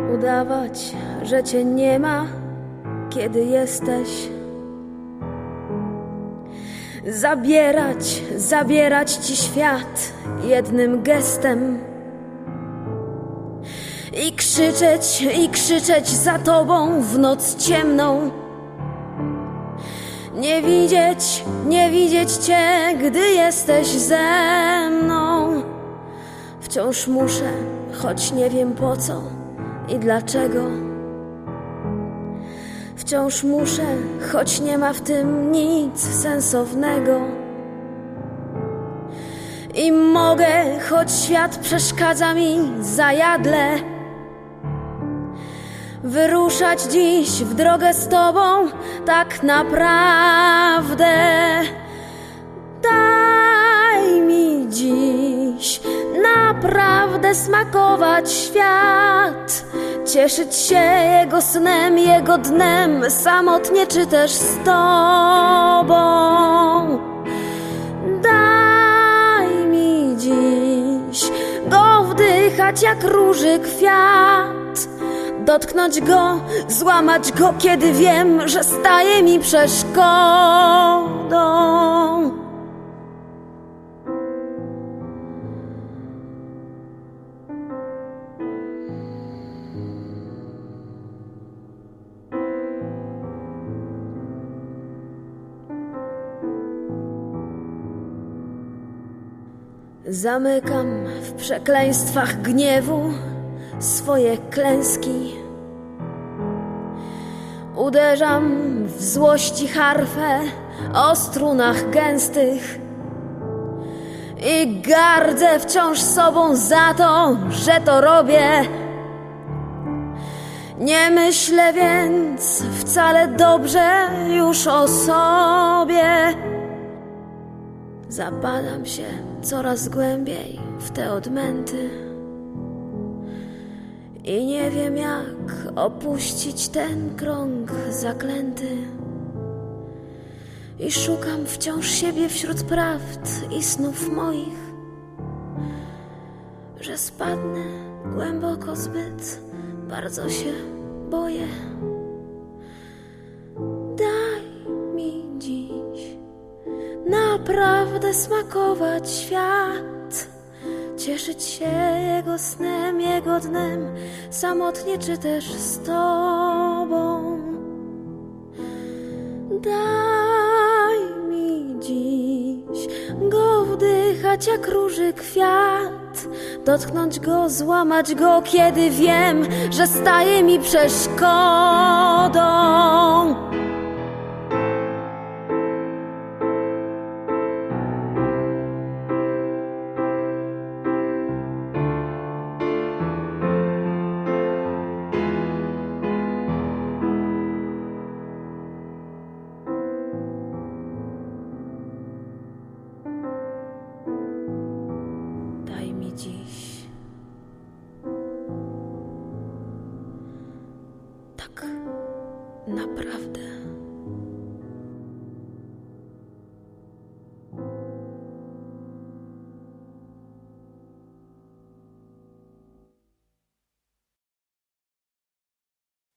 Udawać, że cię nie ma, kiedy jesteś. Zabierać ci świat jednym gestem. I krzyczeć za tobą w noc ciemną. Nie widzieć cię, gdy jesteś ze mną. Wciąż muszę, choć nie wiem po co i dlaczego. Wciąż muszę, choć nie ma w tym nic sensownego. I mogę, choć świat przeszkadza mi zajadle, wyruszać dziś w drogę z tobą tak naprawdę. Daj mi dziś naprawdę smakować świat, cieszyć się jego snem, jego dnem, samotnie czy też z tobą. Daj mi dziś go wdychać jak róży kwiat, dotknąć go, złamać go, kiedy wiem, że staje mi przeszkodą. Zamykam w przekleństwach gniewu swoje klęski. Uderzam w złości harfę o strunach gęstych i gardzę wciąż sobą za to, że to robię. Nie myślę więc wcale dobrze już o sobie. Zapadam się coraz głębiej w te odmęty i nie wiem, jak opuścić ten krąg zaklęty. I szukam wciąż siebie wśród prawd i snów moich, że spadnę głęboko zbyt, bardzo się boję. Daj mi dziś naprawdę smakować świat, cieszyć się jego snem, jego dnem, samotnie czy też z tobą. Daj mi dziś go wdychać jak róży kwiat, dotknąć go, złamać go, kiedy wiem, że staje mi przeszkodą. Daj mi dziś tak naprawdę